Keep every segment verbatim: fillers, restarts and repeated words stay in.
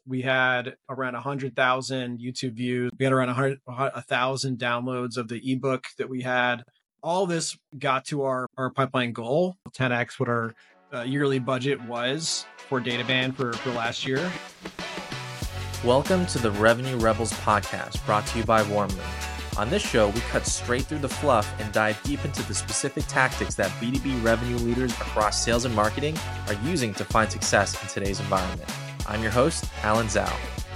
we had around one hundred thousand YouTube views. We had around one hundred, one thousand downloads of the ebook that we had. All this got to our, our pipeline goal, ten X what our uh, yearly budget was for Databand for, for last year. Welcome to the Revenue Rebels podcast, brought to you by Warmly. On this show, we cut straight through the fluff and dive deep into the specific tactics that B two B revenue leaders across sales and marketing are using to find success in today's environment. I'm your host, Alan Zhao.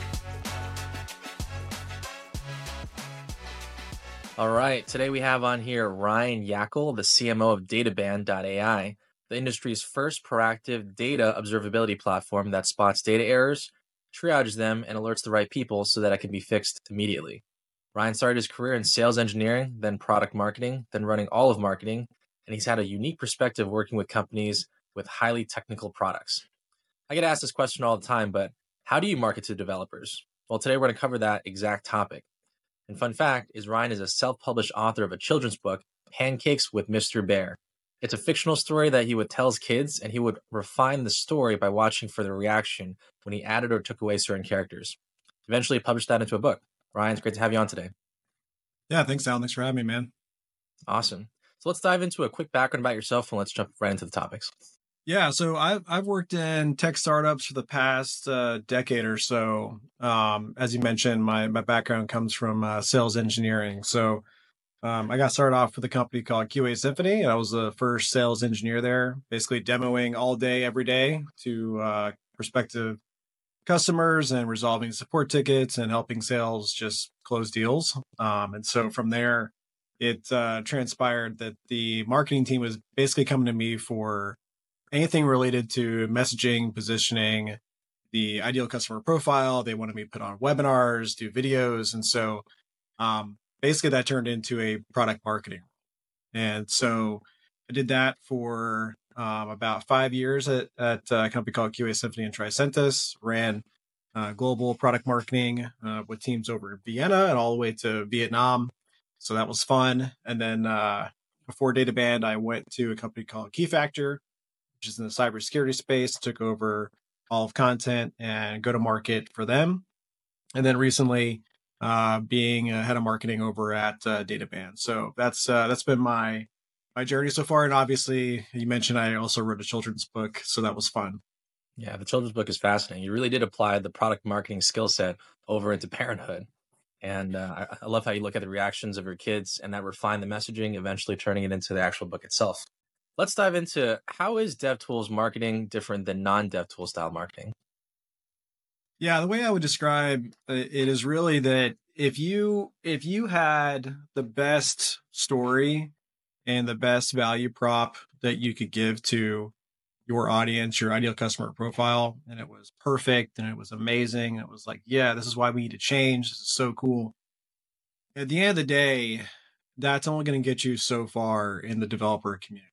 All right, today we have on here Ryan Yackel, the C M O of Databand dot A I, the industry's first proactive data observability platform that spots data errors, triages them, and alerts the right people so that it can be fixed immediately. Ryan started his career in sales engineering, then product marketing, then running all of marketing, and he's had a unique perspective working with companies with highly technical products. I get asked this question all the time, but how do you market to developers? Well, today we're going to cover that exact topic. And fun fact is Ryan is a self-published author of a children's book, Pancakes with Mister Bear. It's a fictional story that he would tell his kids, and he would refine the story by watching for their reaction when he added or took away certain characters. Eventually, he published that into a book. Ryan, it's great to have you on today. Yeah, thanks, Alan. Thanks for having me, man. Awesome. So let's dive into a quick background about yourself, and let's jump right into the topics. Yeah, so I've I've worked in tech startups for the past uh, decade or so. Um, as you mentioned, my my background comes from uh, sales engineering. So um, I got started off with a company called Q A Symphony, and I was the first sales engineer there, basically demoing all day, every day to uh, prospective customers and resolving support tickets and helping sales just close deals. Um, and so from there, it uh, transpired that the marketing team was basically coming to me for anything related to messaging, positioning, the ideal customer profile. They wanted me to put on webinars, do videos. And so um, basically that turned into a product marketing. And so I did that for um, about five years at, at a company called Q A Symphony and Tricentis, ran uh, global product marketing uh, with teams over in Vienna and all the way to Vietnam. So that was fun. And then uh, before Databand, I went to a company called Keyfactor, which is in the cybersecurity space, took over all of content and go to market for them. And then recently uh, being a head of marketing over at uh, Databand. So that's uh, that's been my my journey so far. And obviously, you mentioned I also wrote a children's book, so that was fun. Yeah, the children's book is fascinating. You really did apply the product marketing skill set over into parenthood. And uh, I, I love how you look at the reactions of your kids and that refine the messaging, eventually turning it into the actual book itself. Let's dive into how is DevTools marketing different than non-DevTools style marketing? Yeah, the way I would describe it is really that if you if you had the best story and the best value prop that you could give to your audience, your ideal customer profile, and it was perfect and it was amazing, and it was like, yeah, this is why we need to change. This is so cool. At the end of the day, that's only going to get you so far in the developer community.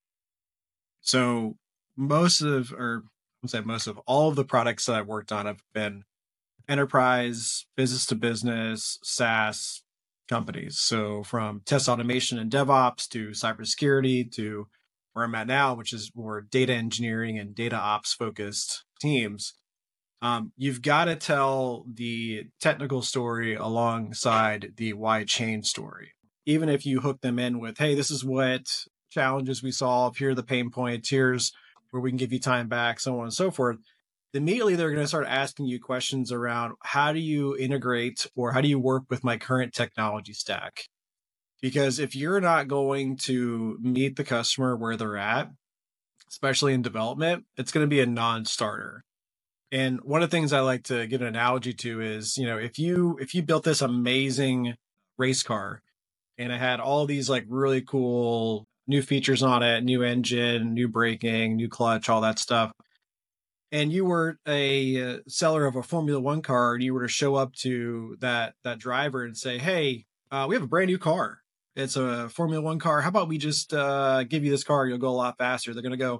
So most of, or I say most of all of the products that I've worked on have been enterprise, business to business, SaaS companies. So from test automation and DevOps to cybersecurity to where I'm at now, which is more data engineering and data ops focused teams. Um, you've got to tell the technical story alongside the why change story. Even if you hook them in with, hey, this is what challenges we solve, here are the pain points, here's where we can give you time back, so on and so forth. Immediately they're going to start asking you questions around how do you integrate or how do you work with my current technology stack? Because if you're not going to meet the customer where they're at, especially in development, it's going to be a non-starter. And one of the things I like to give an analogy to is, you know, if you if you built this amazing race car and it had all these like really cool new features on it, new engine, new braking, new clutch, all that stuff, and you were a seller of a Formula One car, and you were to show up to that that driver and say, hey, uh, we have a brand new car. It's a Formula One car. How about we just uh, give you this car? You'll go a lot faster. They're going to go,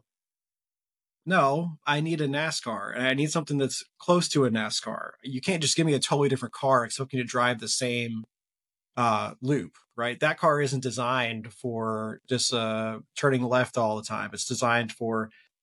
no, I need a NASCAR, and I need something that's close to a NASCAR. You can't just give me a totally different car expecting to drive the same uh, loop, right? That car isn't designed for just uh, turning left all the time. It's designed for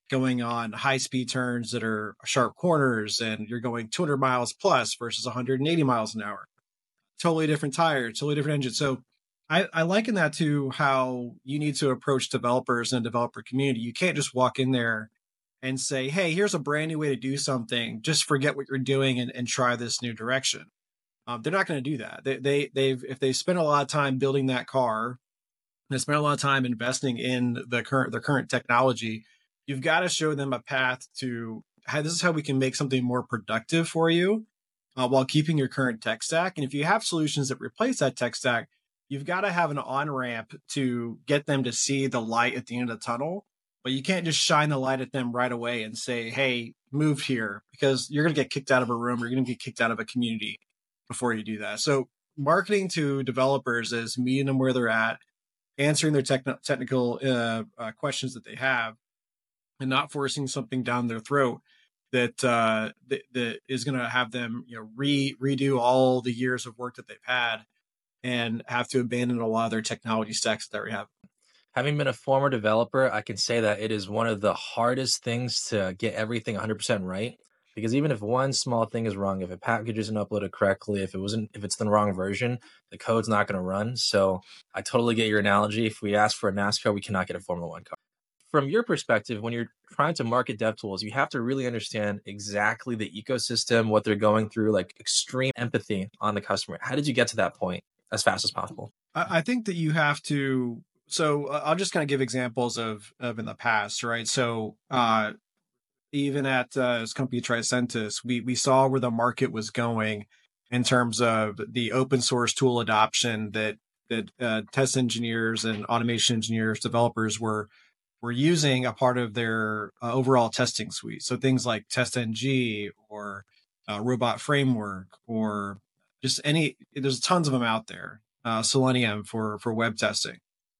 going on high speed turns that are sharp corners and you're going two hundred miles plus versus one hundred eighty miles an hour. Totally different tire, totally different engine. So I, I liken that to how you need to approach developers and developer community. You can't just walk in there and say, hey, here's a brand new way to do something. Just forget what you're doing and, and try this new direction. Um, they're not going to do that. They, they, they've, if they spend a lot of time building that car, they spend a lot of time investing in the current, the current technology, you've got to show them a path to how this is how we can make something more productive for you uh, while keeping your current tech stack. And if you have solutions that replace that tech stack, you've got to have an on-ramp to get them to see the light at the end of the tunnel. But you can't just shine the light at them right away and say, hey, move here, because you're going to get kicked out of a room. You're going to get kicked out of a community before you do that. So marketing to developers is meeting them where they're at, answering their techn- technical uh, uh, questions that they have, and not forcing something down their throat that uh, that, that is going to have them, you know, re redo all the years of work that they've had and have to abandon a lot of their technology stacks that they have. Having been a former developer, I can say that it is one of the hardest things to get everything one hundred percent right. Because even if one small thing is wrong, if a package isn't uploaded correctly, if it wasn't, if it's the wrong version, the code's not going to run. So I totally get your analogy. If we ask for a NASCAR, we cannot get a Formula One car. From your perspective, when you're trying to market dev tools, you have to really understand exactly the ecosystem, what they're going through, like extreme empathy on the customer. How did you get to that point as fast as possible? I think that you have to. So uh, I'll just kind of give examples of of in the past, right? So uh, even at uh, this company Tricentis, we we saw where the market was going in terms of the open source tool adoption that that uh, test engineers and automation engineers, developers were were using a part of their uh, overall testing suite. So things like TestNG or uh, Robot Framework or just any. There's tons of them out there. Uh, Selenium for for web testing.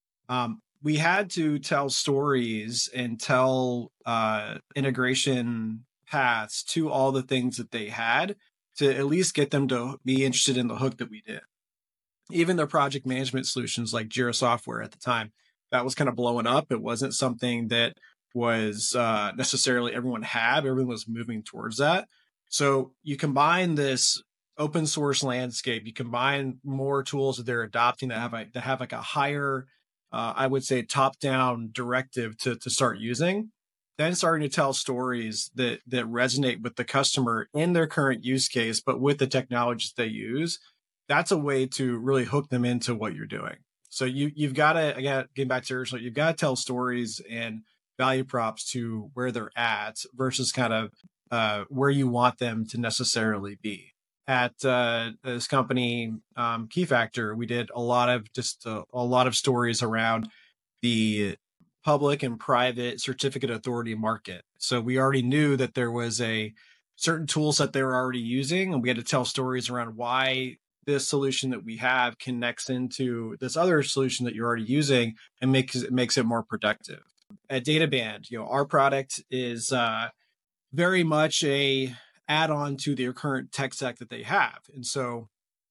Um, we had to tell stories and tell uh, integration paths to all the things that they had to at least get them to be interested in the hook that we did. Even their project management solutions like Jira Software at the time, that was kind of blowing up. It wasn't something that was uh, necessarily everyone had. Everyone was moving towards that. So you combine this open source landscape, you combine more tools that they're adopting that have a, that have like a higher, uh, I would say, top down directive to to start using, then starting to tell stories that that resonate with the customer in their current use case, but with the technologies they use. That's a way to really hook them into what you're doing. So you you've got to, again, getting back to originally, you've got to tell stories and value props to where they're at versus kind of uh, where you want them to necessarily be. At uh, this company, um, Keyfactor, we did a lot of just a, a lot of stories around the public and private certificate authority market. So we already knew that there was a certain tool set they were already using, and we had to tell stories around why this solution that we have connects into this other solution that you're already using and makes it makes it more productive. At DataBand, you know, our product is uh, very much a add-on to their current tech stack that they have. And so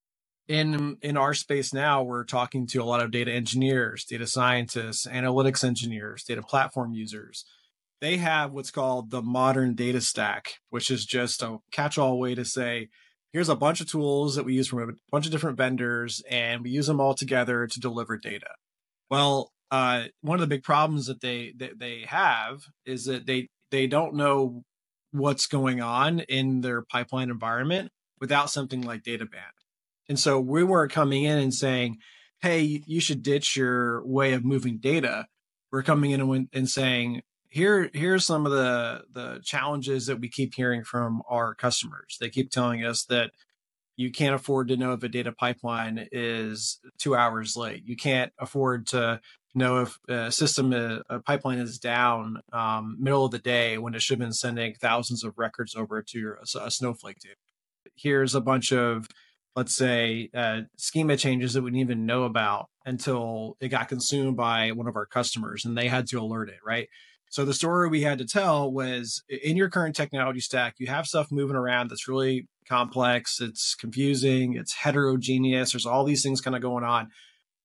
in in our space now, we're talking to a lot of data engineers, data scientists, analytics engineers, data platform users. They have what's called the modern data stack, which is just a catch-all way to say, here's a bunch of tools that we use from a bunch of different vendors, and we use them all together to deliver data. Well, uh, one of the big problems that they that they have is that they they don't know what's going on in their pipeline environment without something like DataBand. And so we weren't coming in and saying, hey, you should ditch your way of moving data. We're coming in and, and saying, here, here's some of the, the challenges that we keep hearing from our customers. They keep telling us that you can't afford to know if a data pipeline is two hours late. You can't afford to know if a system, a, a pipeline is down um, middle of the day when it should have been sending thousands of records over to your, a, a Snowflake table. Here's a bunch of, let's say, uh, schema changes that we didn't even know about until it got consumed by one of our customers and they had to alert it, right? So the story we had to tell was, in your current technology stack, you have stuff moving around that's really complex, it's confusing, it's heterogeneous, there's all these things kind of going on.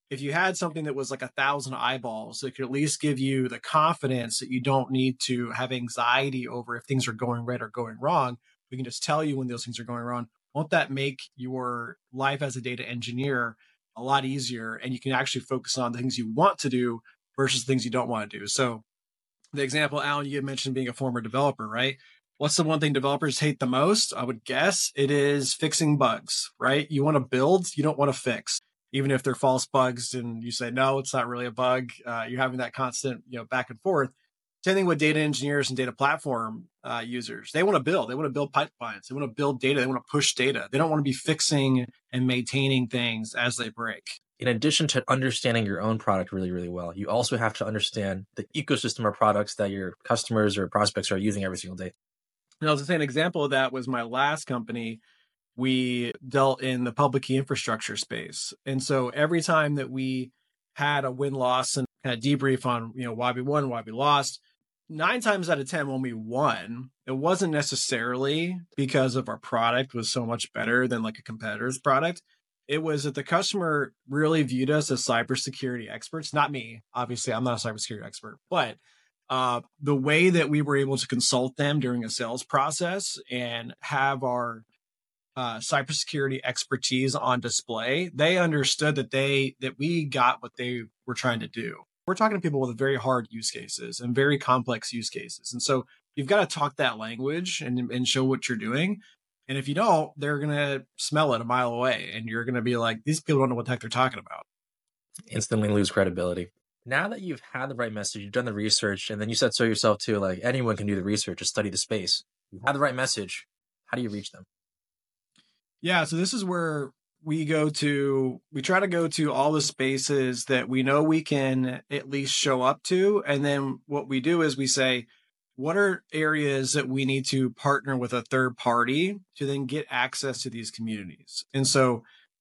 if you had something that was like a thousand eyeballs, it could at least give you the confidence that you don't need to have anxiety over if things are going right or going wrong. We can just tell you when those things are going wrong. Won't that make your life as a data engineer a lot easier? And you can actually focus on the things you want to do versus things you don't want to do. So the example, Alan, you had mentioned being a former developer, right? What's the one thing developers hate the most? I would guess it is fixing bugs, right? You want to build, you don't want to fix, even if they're false bugs and you say, no, it's not really a bug. Uh, you're having that constant, you know, back and forth. Same thing with data engineers and data platform uh, users. They want to build, they want to build pipelines. They want to build data. They want to push data. They don't want to be fixing and maintaining things as they break. In addition to understanding your own product really, really well, you also have to understand the ecosystem of products that your customers or prospects are using every single day. And I was saying an example of that was my last company. We dealt in the public key infrastructure space. And so every time that we had a win-loss and kind of debrief on, you know, why we won, why we lost, nine times out of ten, when we won, it wasn't necessarily because of our product was so much better than like a competitor's product. It was that the customer really viewed us as cybersecurity experts. Not me, obviously, I'm not a cybersecurity expert, but uh, the way that we were able to consult them during a sales process and have our uh, cybersecurity expertise on display, they understood that they that we got what they were trying to do. We're talking to people with very hard use cases and very complex use cases, and so you've got to talk that language and and show what you're doing. And if you don't, they're gonna smell it a mile away, and you're gonna be like, these people don't know what the heck they're talking about. Instantly lose credibility. Now that you've had the right message, you've done the research, and then you said so yourself too, like anyone can do the research or study the space. You have the right message. How do you reach them? Yeah, so this is where we go to, we try to go to all the spaces that we know we can at least show up to. And then what we do is we say, what are areas that we need to partner with a third party to then get access to these communities? And so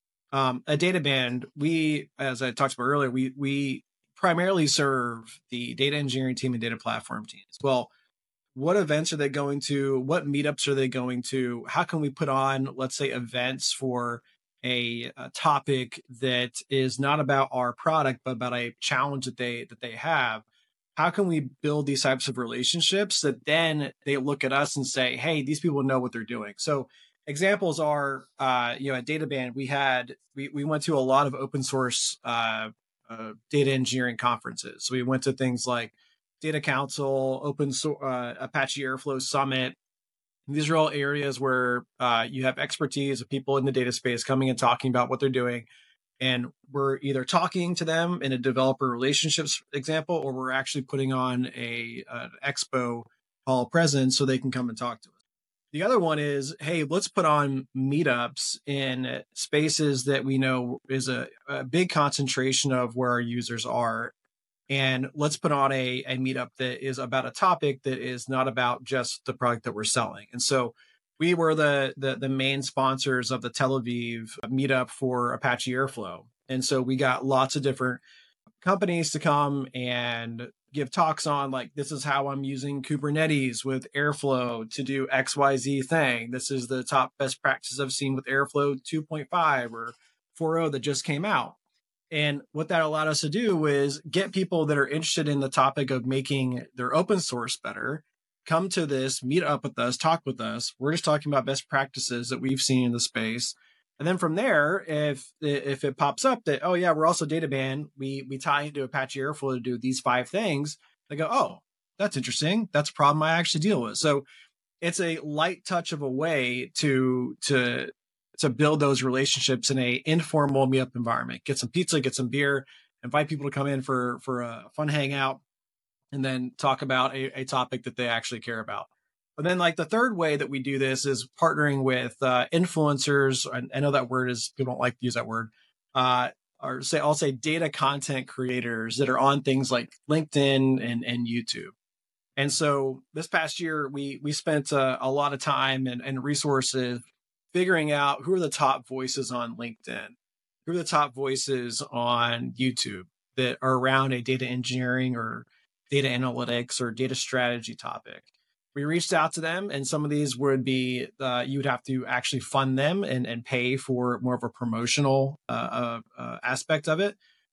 um, at DataBand, we, as I talked about earlier, we we primarily serve the data engineering team and data platform teams. Well, what events are they going to? What meetups are they going to? How can we put on, let's say, events for a, a topic that is not about our product, but about a challenge that they that they have? How can we build these types of relationships that then they look at us and say, hey, these people know what they're doing? So examples are, uh, you know, at DataBand, we had, we, we went to a lot of open source uh, uh, data engineering conferences. So we went to things like Data Council, Open so- uh, Apache Airflow Summit. These are all areas where uh, you have expertise of people in the data space coming and talking about what they're doing. And we're either talking to them in a developer relationships example, or we're actually putting on a an expo hall presence so they can come and talk to us. The other one is, hey, let's put on meetups in spaces that we know is a, a big concentration of where our users are. And let's put on a, a meetup that is about a topic that is not about just the product that we're selling. And so we were the, the, the main sponsors of the Tel Aviv meetup for Apache Airflow. And so we got lots of different companies to come and give talks on, like, this is how I'm using Kubernetes with Airflow to do X Y Z thing. This is the top best practices I've seen with Airflow two point five or four point oh that just came out. And what that allowed us to do is get people that are interested in the topic of making their open source better, come to this, meet up with us, talk with us. We're just talking about best practices that we've seen in the space. And then from there, if if it pops up that, oh yeah, we're also DataBand, we we tie into Apache Airflow to do these five things, they go, oh, that's interesting. That's a problem I actually deal with. So it's a light touch of a way to to to build those relationships in a informal meetup environment. Get some pizza, get some beer, invite people to come in for for a fun hangout, and then talk about a, a topic that they actually care about. But then, like, the third way that we do this is partnering with uh, influencers. I, I know that word is, people don't like to use that word. Uh, or say, I'll say data content creators that are on things like LinkedIn and, and YouTube. And so this past year, we we spent uh, a lot of time and, and resources figuring out who are the top voices on LinkedIn, who are the top voices on YouTube that are around a data engineering or data analytics or data strategy topic. We reached out to them, and some of these would be, uh, you would have to actually fund them and, and pay for more of a promotional uh, uh, uh, aspect of it.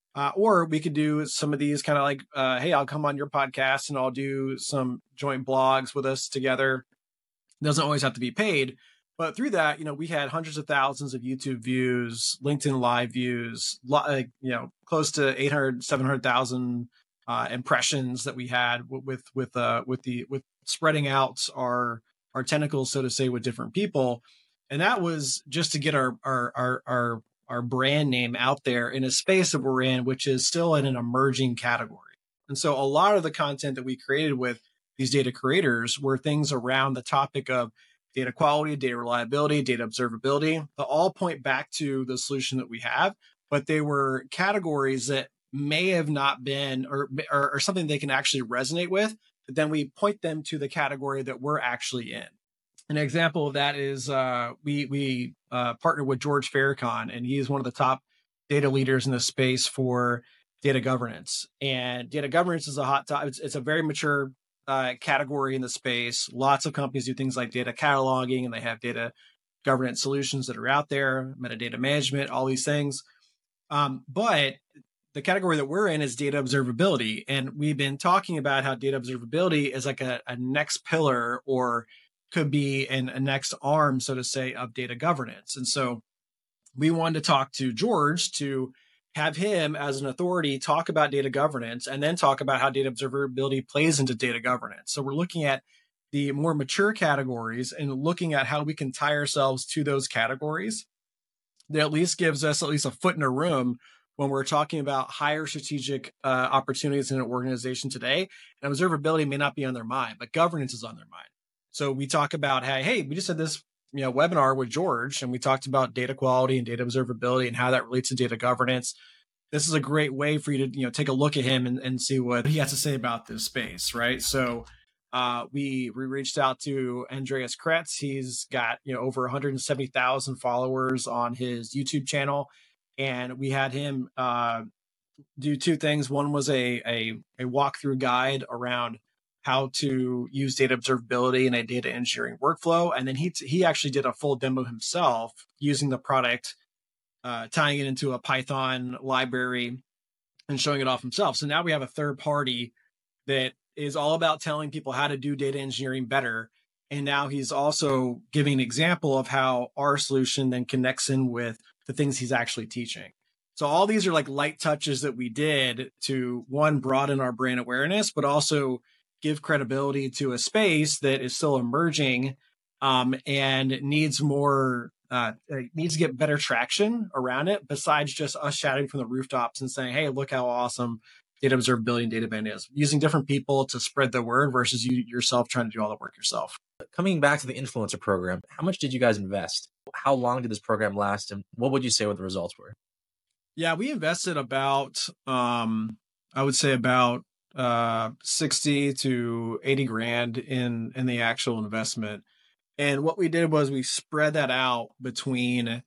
Uh, or we could do some of these kind of like, uh, hey, I'll come on your podcast and I'll do some joint blogs with us together. It doesn't always have to be paid, but through that, you know, we had hundreds of thousands of YouTube views, LinkedIn Live views, like, you know, close to eight hundred, seven hundred thousand uh, impressions that we had with with uh, with the with spreading out our our tentacles, so to say, with different people, and that was just to get our our our our our brand name out there in a space that we're in, which is still in an emerging category. And so a lot of the content that we created with these data creators were things around the topic of data quality, data reliability, data observability. They all point back to the solution that we have, but they were categories that may have not been or, or, or something they can actually resonate with, but then we point them to the category that we're actually in. An example of that is uh, we we uh, partnered with George Farrakhan, and he is one of the top data leaders in the space for data governance. And data governance is a hot topic. It's, it's a very mature uh, category in the space. Lots of companies do things like data cataloging, and they have data governance solutions that are out there, metadata management, all these things. Um, but the category that we're in is data observability. And we've been talking about how data observability is like a, a next pillar or could be an, a next arm, so to say, of data governance. And so we wanted to talk to George to have him as an authority talk about data governance and then talk about how data observability plays into data governance. So we're looking at the more mature categories and looking at how we can tie ourselves to those categories. That at least gives us at least a foot in a room when we're talking about higher strategic uh, opportunities in an organization today. And observability may not be on their mind, but governance is on their mind. So we talk about, hey, hey, we just had this you know, webinar with George, and we talked about data quality and data observability and how that relates to data governance. This is a great way for you to, you know, take a look at him and, and see what he has to say about this space, right? So uh, we, we reached out to Andreas Kretz. He's got, you know, over one hundred seventy thousand followers on his YouTube channel. And we had him uh, do two things. One was a, a, a walkthrough guide around how to use data observability in a data engineering workflow. And then he he actually did a full demo himself using the product, uh, tying it into a Python library and showing it off himself. So now we have a third party that is all about telling people how to do data engineering better. And now he's also giving an example of how our solution then connects in with the things he's actually teaching. So all these are like light touches that we did to, one, broaden our brand awareness, but also give credibility to a space that is still emerging um, and needs more, uh, needs to get better traction around it, besides just us shouting from the rooftops and saying, hey, look how awesome data observability and DataBand is. Using different people to spread the word versus you yourself trying to do all the work yourself. Coming back to the influencer program, how much did you guys invest? How long did this program last? And what would you say what the results were? Yeah, we invested about, um, I would say about uh sixty to eighty grand in in the actual investment. And what we did was we spread that out between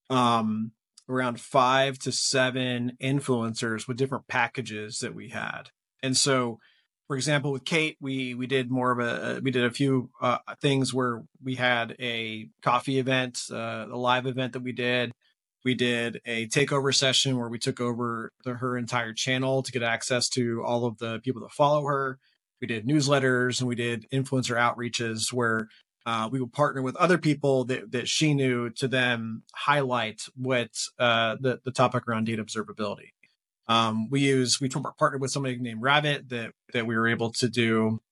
um around five to seven influencers with different packages that we had. And so, for example, with Kate, we we did more of a we did a few uh, things where we had a coffee event, uh, a live event that we did. We did a takeover session where we took over the, her entire channel to get access to all of the people that follow her. We did newsletters and we did influencer outreaches where uh, we would partner with other people that, that she knew to then highlight what uh, the, the topic around data observability. Um, we use, we partnered with somebody named Rabbit that, that we were able to do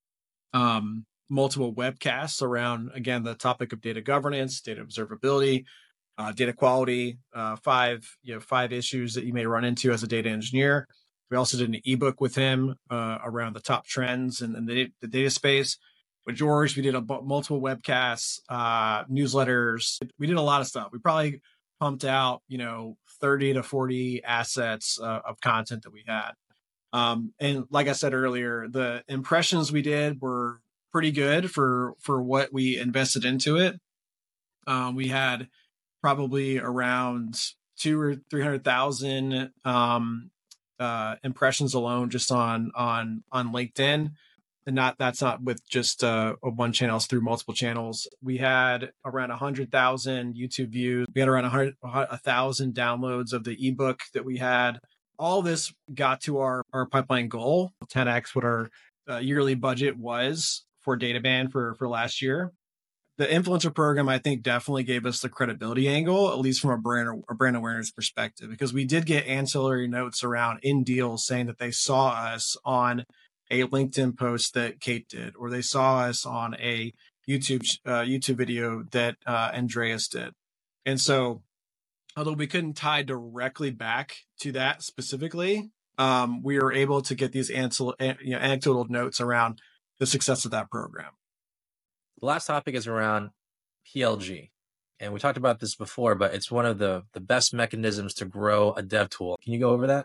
um, multiple webcasts around, again, the topic of data governance, data observability, Uh, data quality, uh, five, you know, five issues that you may run into as a data engineer. We also did an ebook with him uh, around the top trends and, and the, the data space. With George, we did a, multiple webcasts, uh, newsletters. We did a lot of stuff. We probably pumped out, you know, thirty to forty assets uh, of content that we had. Um, and like I said earlier, the impressions we did were pretty good for, for what we invested into it. Um, we had probably around two or three hundred thousand um, uh, impressions alone just on on on LinkedIn, and not that's not with just uh, one channel, it's through multiple channels. We had around a hundred thousand YouTube views. We had around a hundred a thousand downloads of the ebook that we had. all this got to our, our pipeline goal, ten X what our uh, yearly budget was for DataBand for, for last year. The influencer program, I think, definitely gave us the credibility angle, at least from a brand, a brand awareness perspective, because we did get ancillary notes around in deals saying that they saw us on a LinkedIn post that Kate did, or they saw us on a YouTube uh, YouTube video that uh, Andreas did. And so, although we couldn't tie directly back to that specifically, um, we were able to get these ancil- you know, anecdotal notes around the success of that program. The last topic is around P L G. And we talked about this before, but it's one of the, the best mechanisms to grow a dev tool. Can you go over that?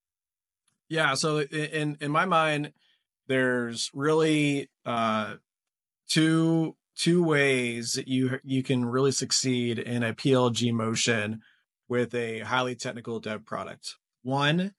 Yeah. So in, in my mind, there's really uh, two, two ways that you, you can really succeed in a P L G motion with a highly technical dev product. One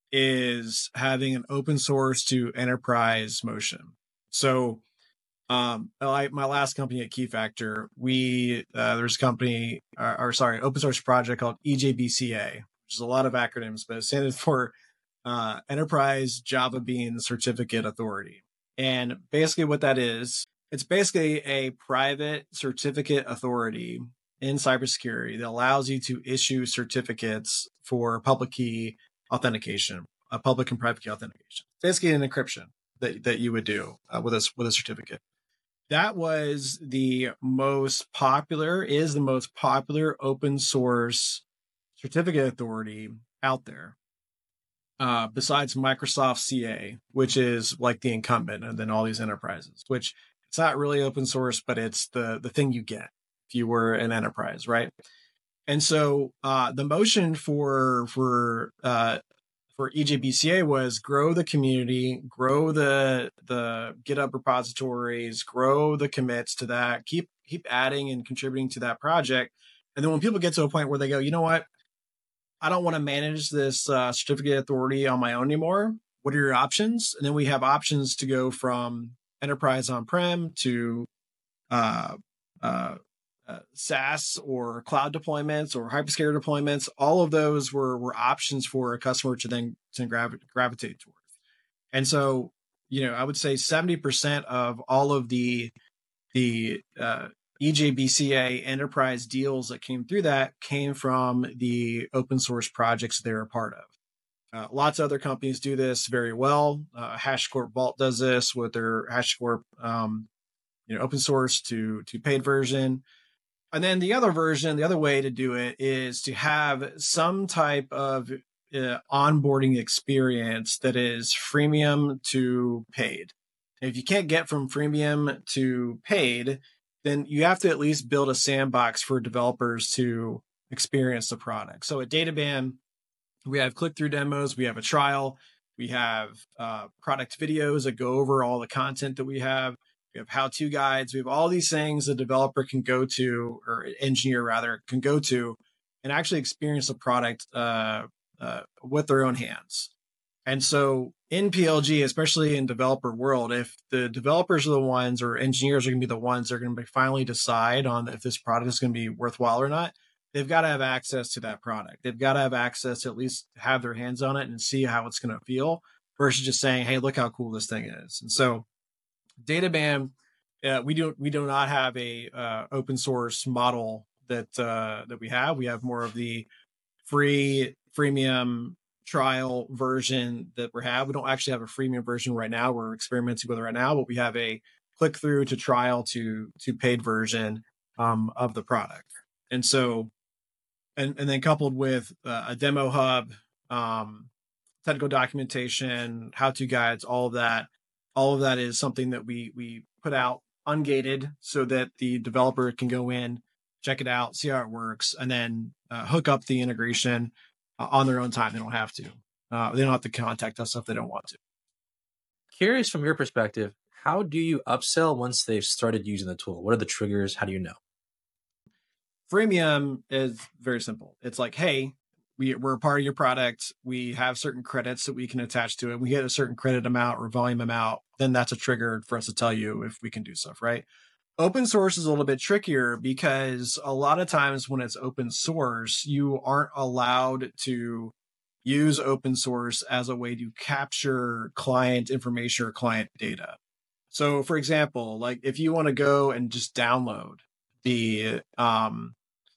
is having an open source to enterprise motion. So Um, like my last company at Keyfactor, we uh, there's a company, or, or sorry, open source project called E J B C A, which is a lot of acronyms, but it stands for uh, Enterprise Java Bean Certificate Authority. And basically, what that is, it's basically a private certificate authority in cybersecurity that allows you to issue certificates for public key authentication, a public and private key authentication. Basically, an encryption that that you would do uh, with a with a certificate. That was the most popular, is the most popular open source certificate authority out there. Uh, besides Microsoft C A, which is like the incumbent, and then all these enterprises, which it's not really open source, but it's the, the thing you get if you were an enterprise, right? And so uh, the motion for, for, uh, for E J B C A was grow the community, grow the the GitHub repositories, grow the commits to that, keep keep adding and contributing to that project. And then when people get to a point where they go, you know what, I don't want to manage this uh, certificate authority on my own anymore. What are your options? And then we have options to go from enterprise on-prem to uh, uh, Uh, SaaS or cloud deployments or hyperscaler deployments. All of those were were options for a customer to then to gravi- gravitate towards. And so, you know, I would say seventy percent of all of the the uh, E J B C A enterprise deals that came through that came from the open source projects they're a part of. Uh, lots of other companies do this very well. Uh, HashiCorp Vault does this with their HashiCorp, um, you know, open source to to paid version. And then the other version, the other way to do it is to have some type of uh, onboarding experience that is freemium to paid. And if you can't get from freemium to paid, then you have to at least build a sandbox for developers to experience the product. So at DataBand, we have click-through demos, we have a trial, we have uh, product videos that go over all the content that we have. We have how-to guides. We have all these things a developer can go to, or engineer rather, can go to and actually experience the product uh, uh, with their own hands. And so in P L G, especially in developer world, if the developers are the ones or engineers are going to be the ones that are going to finally decide on if this product is going to be worthwhile or not, they've got to have access to that product. They've got to have access to at least have their hands on it and see how it's going to feel versus just saying, hey, look how cool this thing is. And so DataBand, uh, we do we do not have a uh, open source model that uh, that we have. We have more of the free freemium trial version that we have. We don't actually have a freemium version right now. We're experimenting with it right now, but we have a click through to trial to to paid version um, of the product. And so, and and then coupled with uh, a demo hub, um, technical documentation, how to guides, all of that. All of that is something that we we put out ungated so that the developer can go in, check it out, see how it works, and then uh, hook up the integration uh, on their own time. They don't have to. Uh, they don't have to contact us if they don't want to. Curious from your perspective, how do you upsell once they've started using the tool? What are the triggers? How do you know? Freemium is very simple. It's like, hey, we, we're a part of your product. We have certain credits that we can attach to it. We get a certain credit amount or volume amount, then that's a trigger for us to tell you if we can do stuff, right? Open source is a little bit trickier because a lot of times when it's open source, you aren't allowed to use open source as a way to capture client information or client data. So for example, like if you want to go and just download the, um,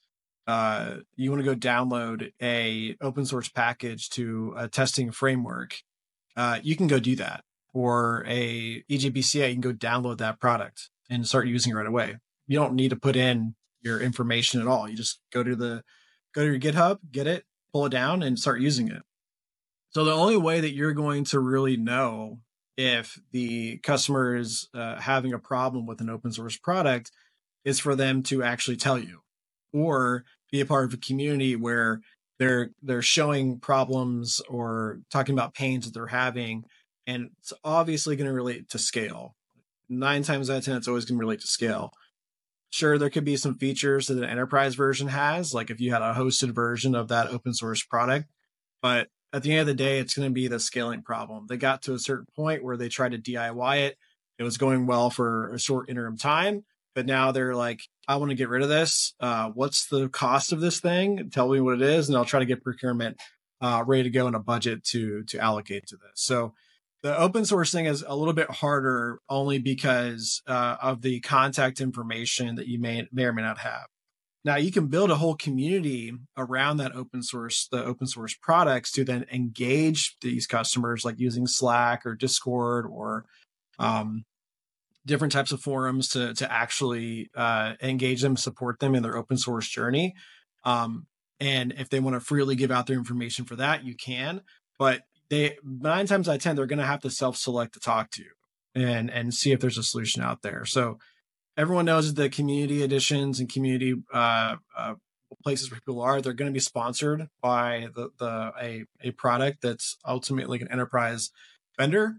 uh, you want to go download a open source package to a testing framework, uh, you can go do that. Or a E J B C A, you can go download that product and start using it right away. You don't need to put in your information at all. You just go to the, go to your GitHub, get it, pull it down and start using it. So the only way that you're going to really know if the customer is uh, having a problem with an open source product is for them to actually tell you, or be a part of a community where they're they're showing problems or talking about pains that they're having, and it's obviously going to relate to scale. Nine times out of ten, it's always going to relate to scale. Sure, there could be some features that an enterprise version has, like if you had a hosted version of that open source product, but at the end of the day, it's going to be the scaling problem. They got to a certain point where they tried to D I Y it. It was going well for a short interim time, but now they're like, I want to get rid of this. Uh, what's the cost of this thing? Tell me what it is, and I'll try to get procurement uh, ready to go in a budget to to allocate to this. So the open source thing is a little bit harder only because uh, of the contact information that you may may or may not have. Now you can build a whole community around that open source, the open source products, to then engage these customers, like using Slack or Discord or um, different types of forums to to actually uh, engage them, support them in their open source journey. Um, and if they want to freely give out their information for that, you can. But they nine times out of ten, they're going to have to self-select to talk to and and see if there's a solution out there. So everyone knows the community editions and community uh, uh, places where people are, they're going to be sponsored by the, the a, a product that's ultimately an enterprise vendor.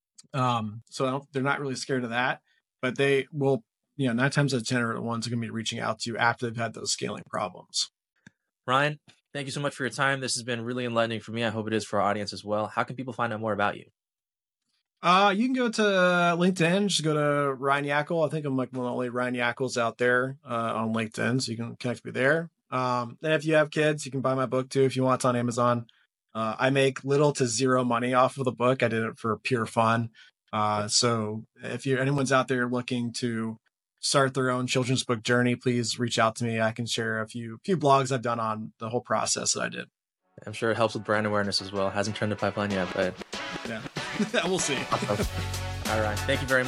Um, so I don't, they're not really scared of that, but they will, you know, nine times out of ten are the ones who are going to be reaching out to you after they've had those scaling problems. Ryan, thank you so much for your time. This has been really enlightening for me. I hope it is for our audience as well. How can people find out more about you? Uh, you can go to LinkedIn, just go to Ryan Yackel. I think I'm like one of the only Ryan Yackels out there uh, on LinkedIn, so you can connect me there. Um, and if you have kids, you can buy my book too if you want. It's on Amazon. Uh, I make little to zero money off of the book. I did it for pure fun. Uh, so if you anyone's out there looking to start their own children's book journey, please reach out to me. I can share a few few blogs I've done on the whole process that I did. I'm sure it helps with brand awareness as well. Hasn't turned the pipeline yet, but yeah, we'll see. Awesome. All right. Thank you very much.